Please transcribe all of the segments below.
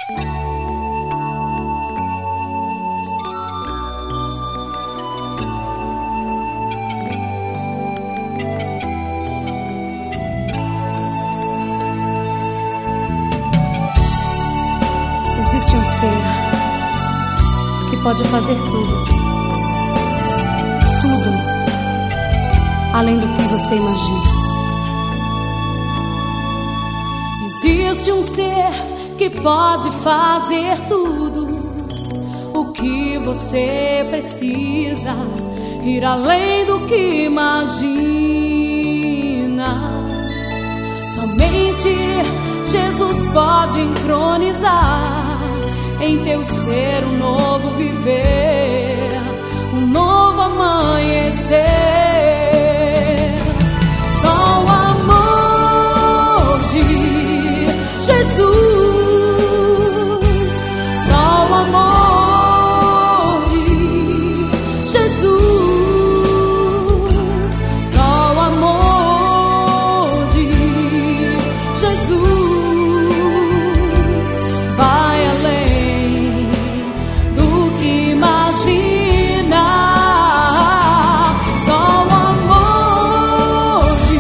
Existe um ser que pode fazer tudo, tudo, além do que você imagina. Existe um ser que pode fazer tudo o que você precisa, ir além do que imagina. Somente Jesus pode entronizar em teu ser um novo viver, um novo amanhecer. Só o amor de Jesus, só o amor de Jesus, só o amor de Jesus vai além do que imagina. Só o amor de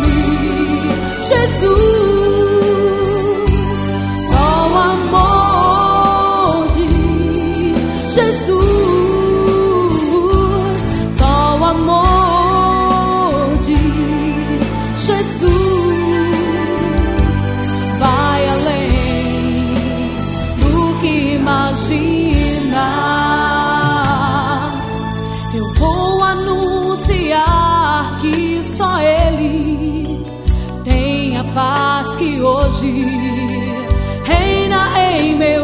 Jesus, só o amor de Jesus, só o amor de Jesus vai além do que imagina. Eu vou anunciar que só Ele tem a paz que hoje reina em meu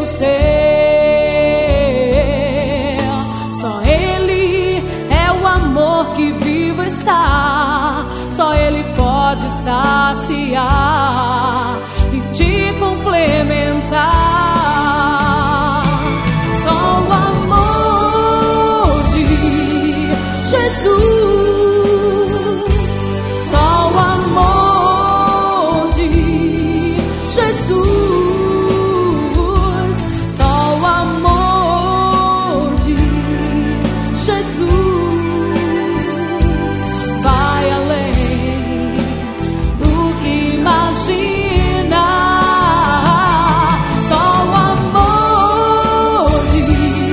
ser. Só Ele é o amor que vivo está, só Ele pode saciar e te complementar. Só o amor de Jesus, só o amor de Jesus, só o amor de Jesus vai além do que imagina. Só o amor de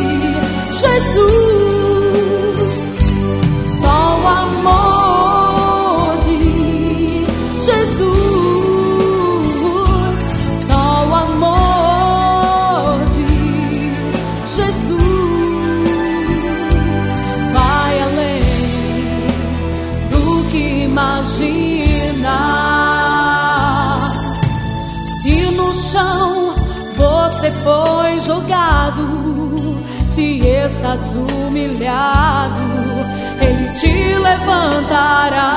Jesus, só o amor de Jesus, só o amor de Jesus vai além do que imagina. Se no chão você foi jogado, se estás humilhado, Ele te levantará.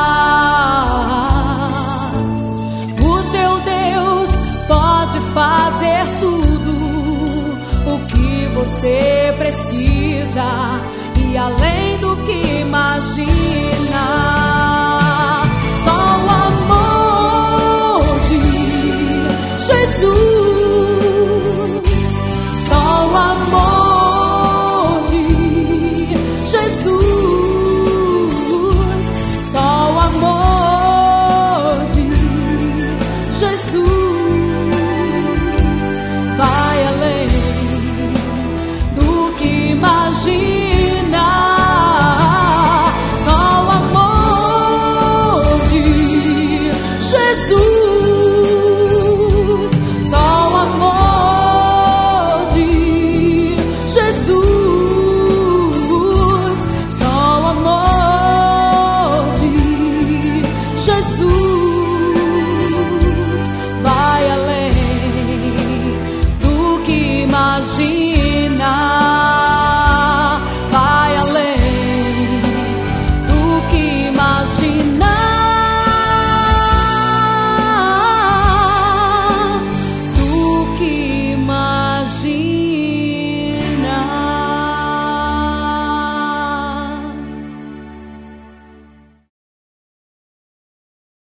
O teu Deus pode fazer tudo o que você precisa e além do que imagina.